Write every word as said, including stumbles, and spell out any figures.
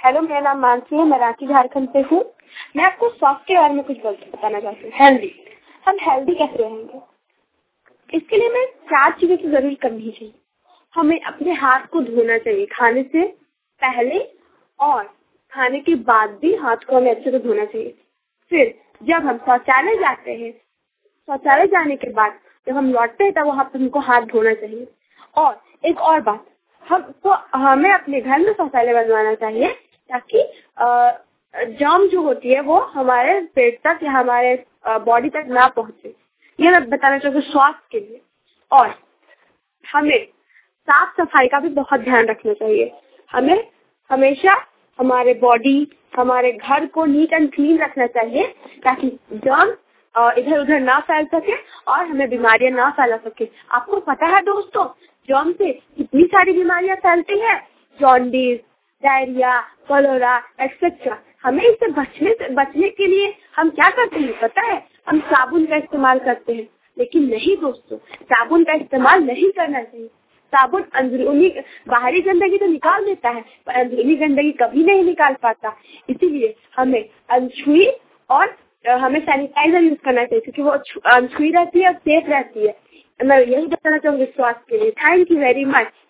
Hello, मेरा नाम मानसी है, मैं रांची झारखंड से हूँ। मैं आपको स्वास्थ्य के बारे में कुछ बताना चाहती हूँ। हेल्दी, हम हेल्दी कैसे रहेंगे, इसके लिए हमें चार चीजें तो जरूर करनी चाहिए। हमें अपने हाथ को धोना चाहिए खाने से पहले, और खाने के बाद भी हाथ को हमें अच्छे से धोना चाहिए। फिर जब हम शौचालय जाते हैं, शौचालय जाने के बाद जब हम लौटते हैं तब वहाँ पर हमको हाथ धोना चाहिए। और एक और बात, हम तो हमें अपने घर में शौचालय बनवाना चाहिए ताकि जर्म जो होती है वो हमारे पेट तक या हमारे बॉडी तक ना पहुंचे। ये मैं बताना चाहूँगी स्वास्थ्य के लिए। और हमें साफ सफाई का भी बहुत ध्यान रखना चाहिए। हमें हमेशा हमारे बॉडी, हमारे घर को नीट एंड क्लीन रखना चाहिए ताकि जर्म इधर उधर ना फैल सके और हमें बीमारियां ना फैला सके। आपको पता है दोस्तों, जर्म से कितनी सारी बीमारियां फैलती हैं, जॉन्डिस, डायरिया, कोलेरा एक्सेट्रा। हमें इससे बचने बचने के लिए हम क्या करते हैं पता है? हम साबुन का इस्तेमाल करते हैं, लेकिन नहीं दोस्तों, साबुन का इस्तेमाल नहीं करना चाहिए। साबुन अंदरूनी बाहरी गंदगी तो निकाल देता है, पर अंदरूनी गंदगी कभी नहीं निकाल पाता। इसीलिए हमें अनछुई और हमें सैनिटाइजर यूज करना चाहिए, क्योंकि वो अनछुई रहती है और सेफ रहती है। मैं यही बताना चाहूंगी स्वास्थ्य के लिए। Thank you very much.